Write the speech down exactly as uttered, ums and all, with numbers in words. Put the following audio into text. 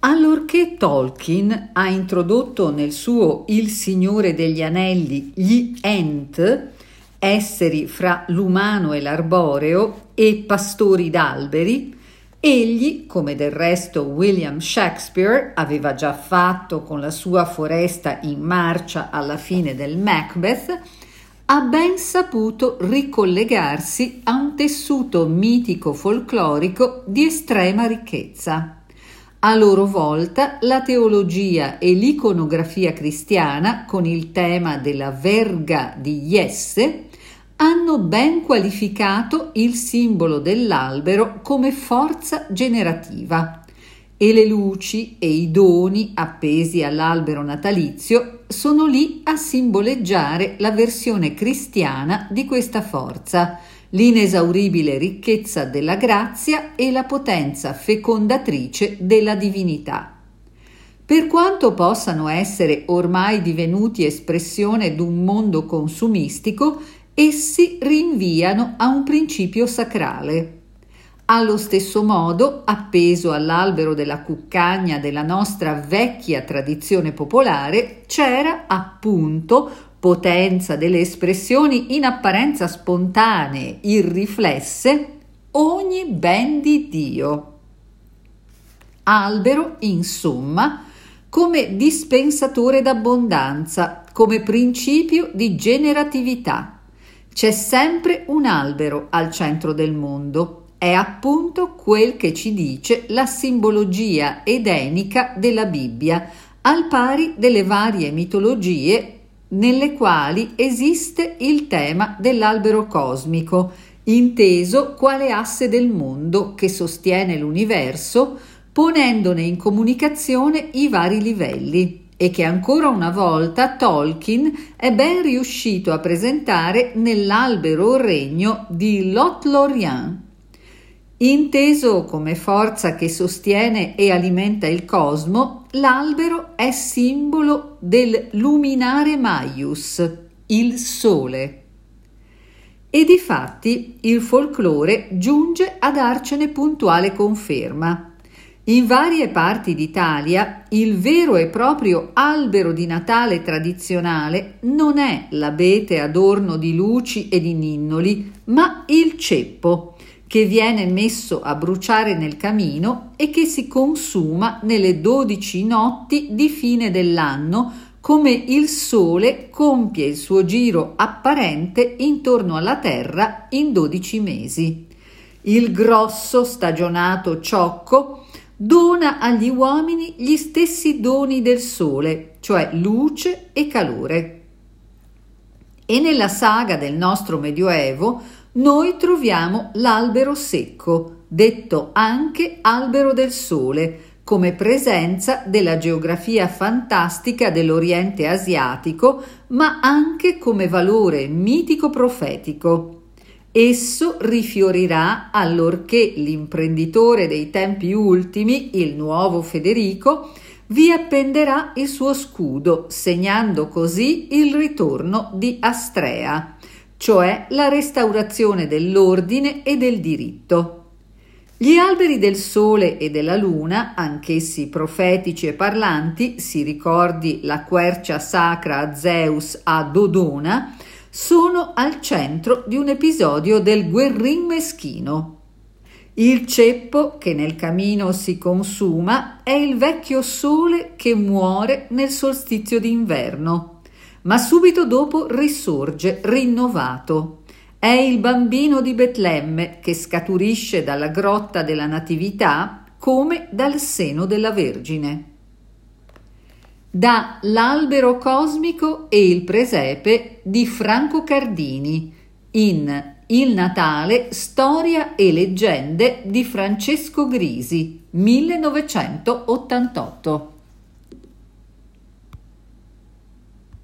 Allorché Tolkien ha introdotto nel suo Il Signore degli Anelli gli Ent, esseri fra l'umano e l'arboreo e pastori d'alberi, egli, come del resto William Shakespeare aveva già fatto con la sua foresta in marcia alla fine del Macbeth, ha ben saputo ricollegarsi a un tessuto mitico folclorico di estrema ricchezza. A loro volta la teologia e l'iconografia cristiana, con il tema della verga di Jesse, hanno ben qualificato il simbolo dell'albero come forza generativa, e le luci e i doni appesi all'albero natalizio sono lì a simboleggiare la versione cristiana di questa forza, l'inesauribile ricchezza della grazia e la potenza fecondatrice della divinità. Per quanto possano essere ormai divenuti espressione d'un mondo consumistico, essi rinviano a un principio sacrale. Allo stesso modo, appeso all'albero della cuccagna della nostra vecchia tradizione popolare, c'era appunto, potenza delle espressioni in apparenza spontanee, irriflesse, ogni ben di Dio. Albero, insomma, come dispensatore d'abbondanza, come principio di generatività. C'è sempre un albero al centro del mondo. È appunto quel che ci dice la simbologia edenica della Bibbia, al pari delle varie mitologie nelle quali esiste il tema dell'albero cosmico, inteso quale asse del mondo che sostiene l'universo, ponendone in comunicazione i vari livelli, e che ancora una volta Tolkien è ben riuscito a presentare nell'albero regno di Lothlorien. Inteso come forza che sostiene e alimenta il cosmo, l'albero è simbolo del luminare maius, il sole. E difatti il folklore giunge a darcene puntuale conferma. In varie parti d'Italia il vero e proprio albero di Natale tradizionale non è l'abete adorno di luci e di ninnoli, ma il ceppo, che viene messo a bruciare nel camino e che si consuma nelle dodici notti di fine dell'anno, come il sole compie il suo giro apparente intorno alla terra in dodici mesi. Il grosso stagionato ciocco dona agli uomini gli stessi doni del sole, cioè luce e calore. E nella saga del nostro Medioevo noi troviamo l'albero secco, detto anche albero del sole, come presenza della geografia fantastica dell'Oriente asiatico, ma anche come valore mitico profetico. Esso rifiorirà allorché l'imprenditore dei tempi ultimi, il nuovo Federico, vi appenderà il suo scudo, segnando così il ritorno di Astrea, cioè la restaurazione dell'ordine e del diritto. Gli alberi del sole e della luna, anch'essi profetici e parlanti, si ricordi la quercia sacra a Zeus a Dodona, sono al centro di un episodio del guerrin meschino. Il ceppo che nel camino si consuma è il vecchio sole che muore nel solstizio d'inverno, ma subito dopo risorge rinnovato. È il bambino di Betlemme che scaturisce dalla grotta della Natività come dal seno della Vergine. Da L'albero cosmico e il presepe di Franco Cardini in Il Natale, storia e leggende di Francesco Grisi, millenovecentottantotto.